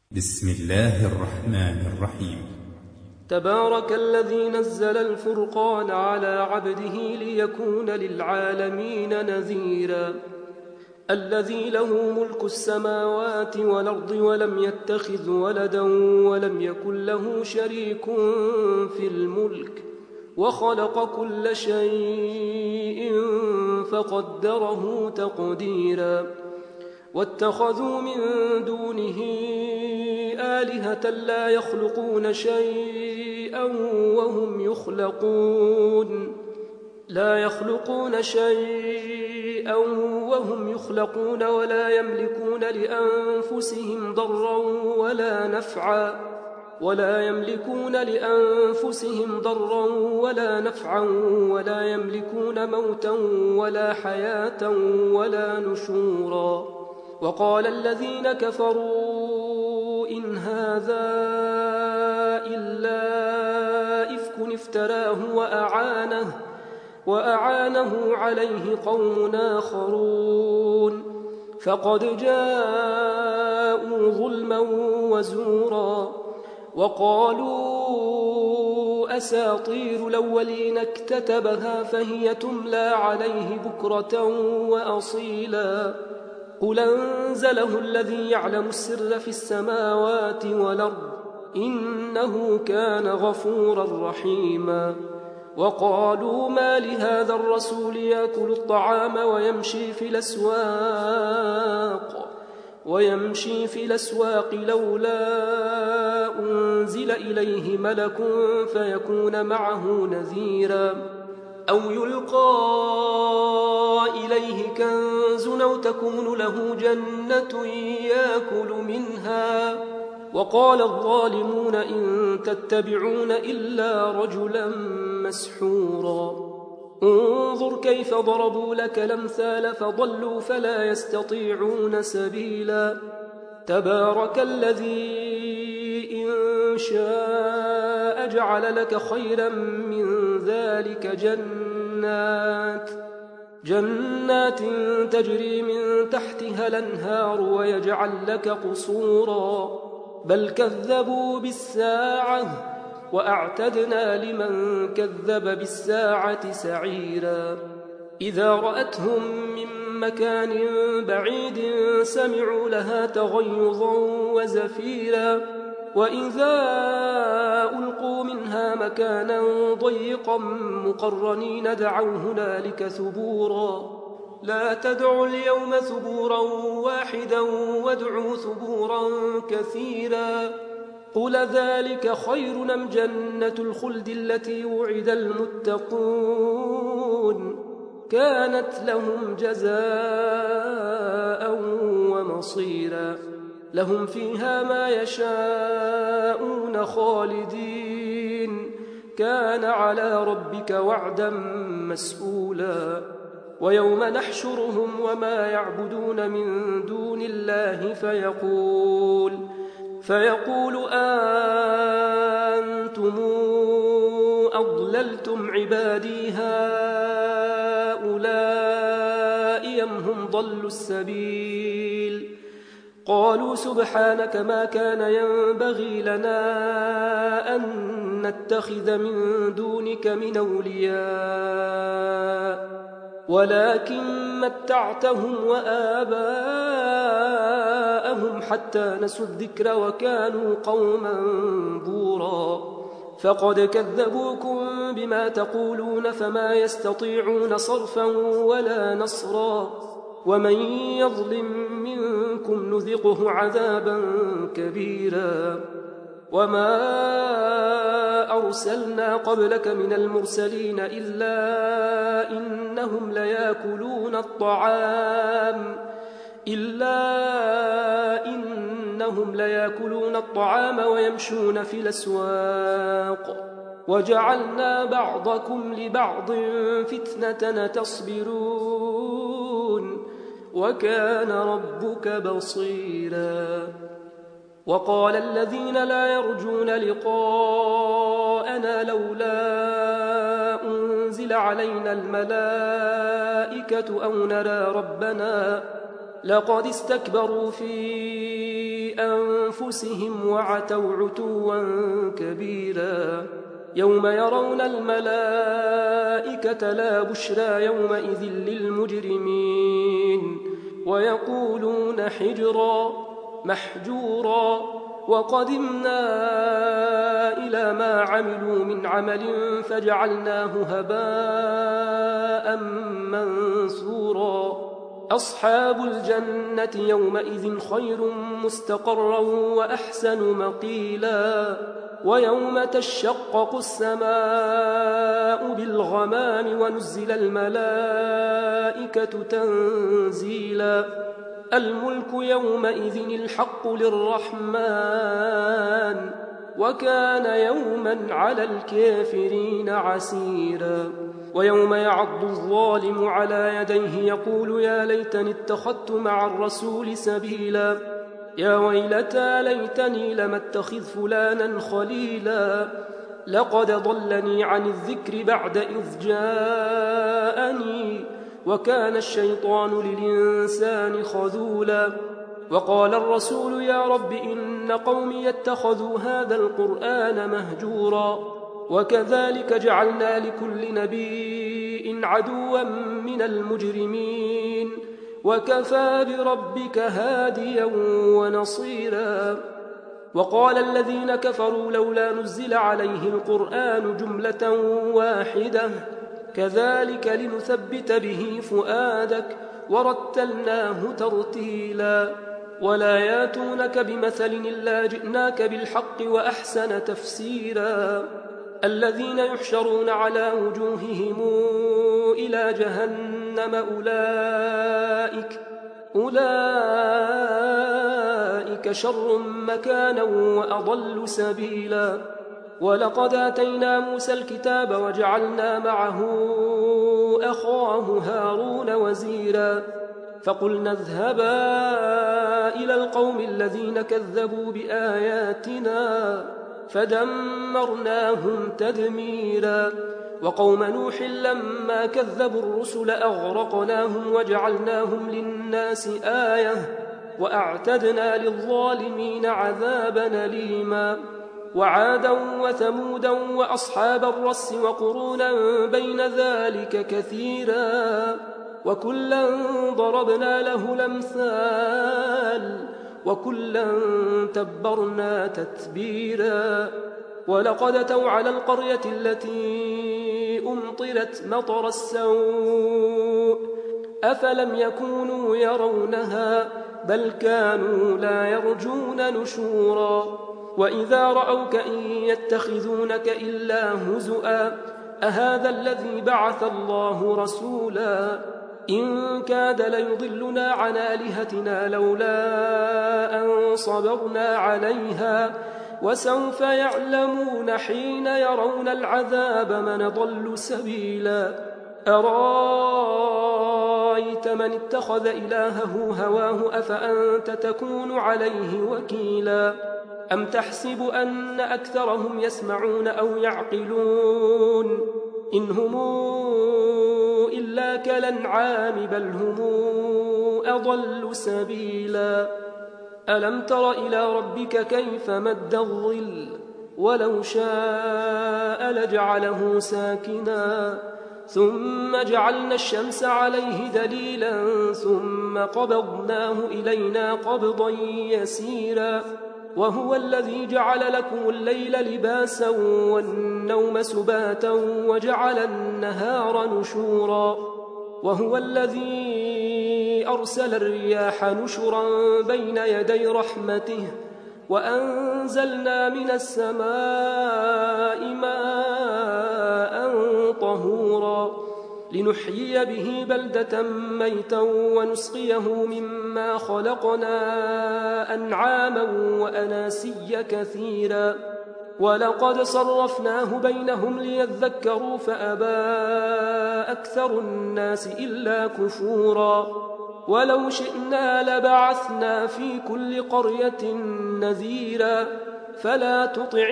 بسم الله الرحمن الرحيم. تبارك الذي نزل الفرقان على عبده ليكون للعالمين نذيرا. الذي له ملك السماوات والأرض ولم يتخذ ولدا ولم يكن له شريك في الملك وخلق كل شيء فقدره تقديرا. واتخذوا من دونه آلهة لا يخلقون شيئا وهم يخلقون ولا يملكون لأنفسهم ضرا ولا نفعا ولا يملكون موتا ولا حياة ولا نشورا. وقال الذين كفروا إن هذا إلا إفك افتراه وأعانه عليه قوم آخرون فقد جاءوا ظلما وزورا. وقالوا أساطير الأولين اكتتبها فهي تملى عليه بكرة وأصيلا. قل أنزله الذي يعلم السر في السماوات والأرض إنه كان غفورا رحيما. وقالوا ما لهذا الرسول يأكل الطعام ويمشي في الأسواق لولا أنزل إليه ملك فيكون معه نذيرا أو يلقى إليه كنز أو تكون له جنة يأكل منها. وقال الظالمون إن تتبعون إلا رجلا مسحورا. انظر كيف ضربوا لك الأمثال فضلوا فلا يستطيعون سبيلا. تبارك الذي إن شاء جعل لك خيرا من ذلك جنات تجري من تحتها الأنهار ويجعل لك قصورا بل كذبوا بالساعة وأعتدنا لمن كذب بالساعة سعيرا. إذا رأتهم من مكان بعيد سمعوا لها تغيظا وزفيرا وإذا ألقوا منها مكانا ضيقا مقرنين دعوا هنالك ثبورا. لا تدعوا اليوم ثبورا واحدا وادعوا ثبورا كثيرا. قل ذلك خير أم جنة الخلد التي وعد المتقون كانت لهم جزاء ومصيرا. لهم فيها ما يشاءون خالدين كان على ربك وعدا مسئولا. ويوم نحشرهم وما يعبدون من دون الله فيقول أنتم أضللتم عبادي هؤلاء أم هم ضلوا السبيل. قالوا سبحانك ما كان ينبغي لنا أن نتخذ من دونك من أولياء ولكن متعتهم وآباءهم حتى نسوا الذكر وكانوا قوما بورا. فقد كذبوكم بما تقولون فما يستطيعون صرفا ولا نصرا. ومن يظلم منكم نذقه عذابا كبيرا. وما أرسلنا قبلك من المرسلين إلا إنهم ليأكلون الطعام ويمشون في الأسواق وجعلنا بعضكم لبعض فتنة تصبرون وكان ربك بصيرا. وقال الذين لا يرجون لقاءنا لولا أنزل علينا الملائكة أو نرى ربنا لقد استكبروا في أنفسهم وعتوا عتوا كبيرا يوم يرون الملائكة لا بشرى يومئذ للمجرمين ويقولون حجرا محجورا وقدمنا إلى ما عملوا من عمل فجعلناه هباء منثورا أصحاب الجنة يومئذ خير مستقرا وأحسن مقيلا ويوم تشقق السماء بالغمام ونزل الملائكة تنزيلا الملك يومئذ الحق للرحمن وكان يوما على الكافرين عسيرا ويوم يعض الظالم على يديه يقول يا ليتني اتخذت مع الرسول سبيلا يا ويلتى ليتني لم اتخذ فلانا خليلا لقد ضلني عن الذكر بعد إذ جاءني وكان الشيطان للإنسان خذولا وقال الرسول يا رب إن قومي اتخذوا هذا القرآن مهجورا وكذلك جعلنا لكل نبي عدوا من المجرمين وكفى بربك هاديا ونصيرا وقال الذين كفروا لولا نزل عليه القرآن جملة واحدة كذلك لنثبت به فؤادك ورتلناه ترتيلا ولا ياتونك بمثل إلا جئناك بالحق وأحسن تفسيرا الذين يحشرون على وجوههم إلى جهنم أولئك شر مكانا وأضل سبيلا ولقد آتينا موسى الكتاب وجعلنا معه أخاه هارون وزيرا فقلنا اذهبا إلى القوم الذين كذبوا بآياتنا فدمرناهم تدميرا وقوم نوح لما كذبوا الرسل أغرقناهم وجعلناهم للناس آية وأعتدنا للظالمين عذابا أليما وعادا وثمودا وأصحاب الرس وقرونا بين ذلك كثيرا وكلا ضربنا له الأمثال وكلا تبرنا تتبيرا ولقد أتوا على القرية التي أمطرت مطر السوء أفلم يكونوا يرونها بل كانوا لا يرجون نشورا وإذا رأوك إن يتخذونك إلا هزؤا أهذا الذي بعث الله رسولا إن كاد ليضلنا عن آلهتنا لولا أن صبرنا عليها وسوف يعلمون حين يرون العذاب من ضل سبيلا أرأيت من اتخذ إلهه هواه أفأنت تكون عليه وكيلا أم تحسب أن أكثرهم يسمعون أو يعقلون إن هم إلا كالأنعام بل هم أضل سبيلا ألم تر إلى ربك كيف مد الظل ولو شاء لجعله ساكنا ثم جعلنا الشمس عليه دليلا ثم قبضناه إلينا قبضا يسيرا وهو الذي جعل لكم الليل لباسا والنوم سباتا وجعل النهار نشورا وهو الذي أرسل الرياح نشرا بين يدي رحمته وأنزلنا من السماء ماء طهورا لنحيي به بلدة ميتا ونسقيه مما خلقنا أنعاما وأناسيا كثيرا ولقد صرفناه بينهم ليذكروا فأبى أكثر الناس إلا كفورا ولو شئنا لبعثنا في كل قرية نذيرا فلا تطع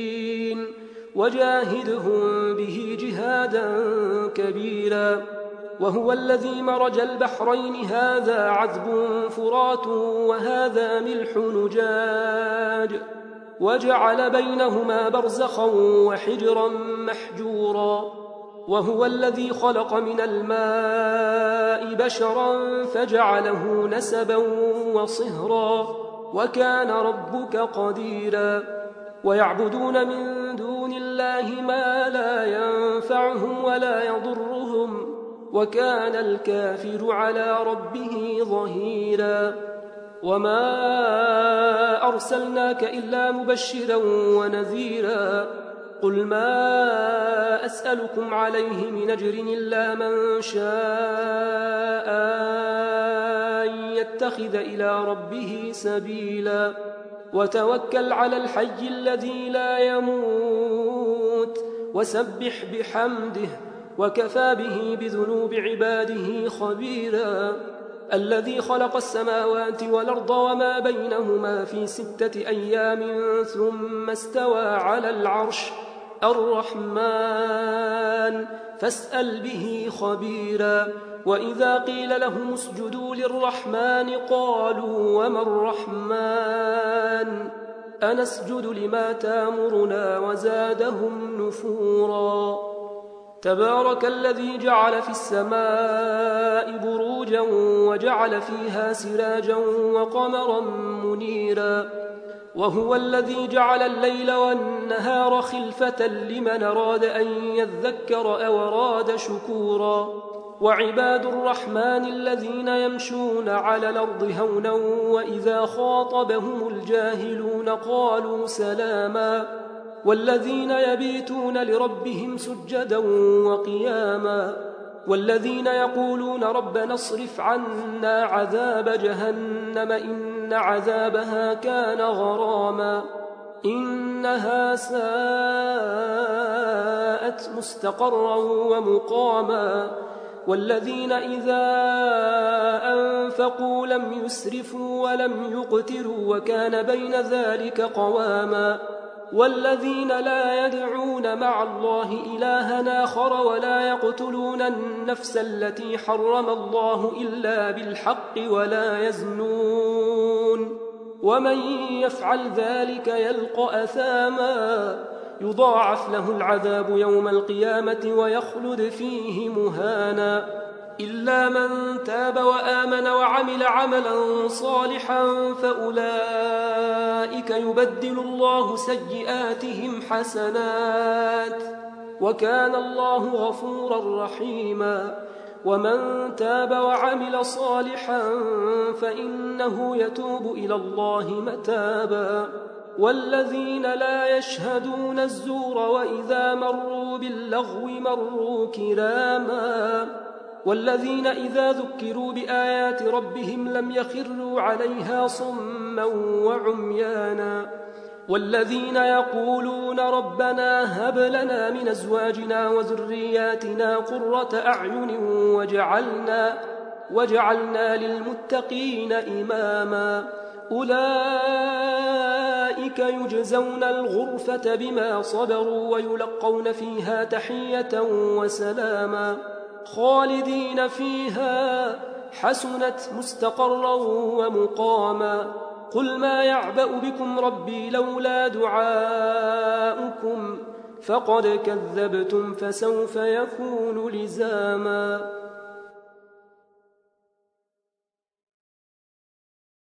الكافرين وجاهدهم به جهادا كبيرا وهو الذي مرج البحرين هذا عذب فرات وهذا ملح نجاج وجعل بينهما برزخا وحجرا محجورا وهو الذي خلق من الماء بشرا فجعله نسبا وصهرا وكان ربك قديرا ويعبدون من دون الله ما لا ينفعهم ولا يضرهم وكان الكافر على ربه ظهيرا وما أرسلناك إلا مبشرا ونذيرا قل ما أسألكم عليه من أجر إلا من شاء أن يتخذ إلى ربه سبيلا وتوكل على الحي الذي لا يموت وسبح بحمده وكفى به بذنوب عباده خبيرا الذي خلق السماوات والأرض وما بينهما في 6 أيام ثم استوى على العرش الرحمن فاسأل به خبيرا وإذا قيل لهم اسجدوا للرحمن قالوا وما الرحمن أنسجد لما تامرنا وزادهم نفورا تبارك الذي جعل في السماء بروجا وجعل فيها سراجا وقمرا منيرا وهو الذي جعل الليل والنهار خلفة لمن أراد أن يذكر أو أراد شكورا وعباد الرحمن الذين يمشون على الأرض هونا وإذا خاطبهم الجاهلون قالوا سلاما والذين يبيتون لربهم سجدا وقياما والذين يقولون ربنا اصرف عنا عذاب جهنم إن عذابها كان غراما إنها ساءت مستقرا ومقاما والذين إذا أنفقوا لم يسرفوا ولم يقتروا وكان بين ذلك قواما والذين لا يدعون مع الله إلها آخر ولا يقتلون النفس التي حرم الله إلا بالحق ولا يزنون ومن يفعل ذلك يلقى أثاما يضاعف له العذاب يوم القيامة ويخلد فيه مهانا إلا من تاب وآمن وعمل عملا صالحا فأولئك يبدل الله سيئاتهم حسنات وكان الله غفورا رحيما ومن تاب وعمل صالحا فإنه يتوب إلى الله متابا والذين لا يشهدون الزور وإذا مروا باللغو مروا كراما والذين إذا ذكروا بآيات ربهم لم يخروا عليها صما وعميانا والذين يقولون ربنا هب لنا من أزواجنا وذرياتنا قرة أعين وجعلنا للمتقين إماما أولئك يجزون الغرفة بما صبروا ويلقون فيها تحية وسلاما خالدين فيها حسنت مستقرا ومقاما قل ما يعبأ بكم ربي لولا دعاؤكم فقد كذبتم فسوف يكون لزاما